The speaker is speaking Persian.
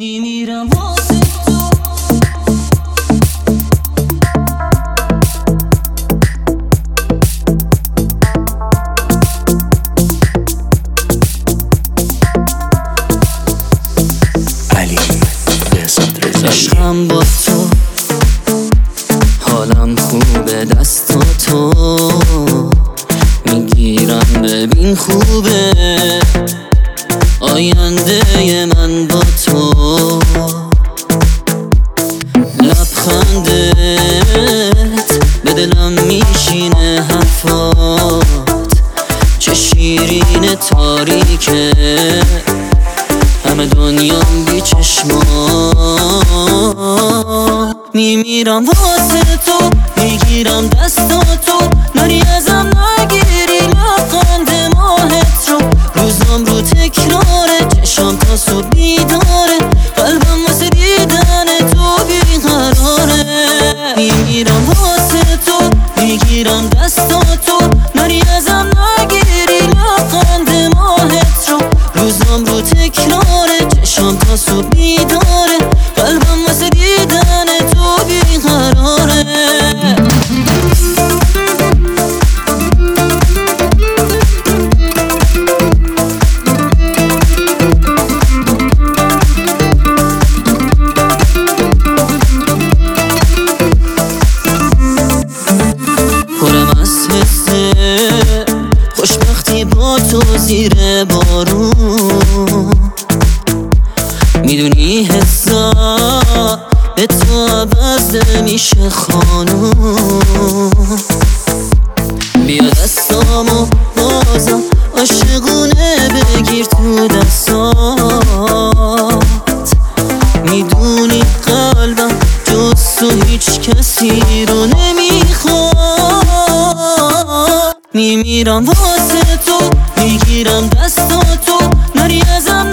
میمیرم واسه تو. علی بهزاد رضایی. عشقم با تو، حالم خوبه دستا تو میگیرم ببین خوبه آینده من با تو. لبخندت به دلم میشینه حرفات، چه شیرین تاریکه همه دنیام بی چشمات. میمیرم واسه تو، میگیرم دستاتو، نری ازم نگیری لبخند ماهت رو. روزام رو تکراره، چشام تا صبح بیداره، قلبم واسه دیدن تو بیقراره. میمیرم واسه تو، میگیرم دستاتو، نری ازم نگیری لبخند ماهت رو. روزام رو تکراره، چشام تا صبح بیداره، قلبم واسه دیدن تو بیقراره. پرم از حسه خوشبختی با تو زیر بارون، میدونی حسا به تو عوض نمیشه خانوم. بیا دستامو بازم عاشقونه بگیر تو دستات، میدونی قلبم جز تو هیچ کسی رو نمیخواد. میمیرم واسه تو، میگیرم دستاتو، نری ازم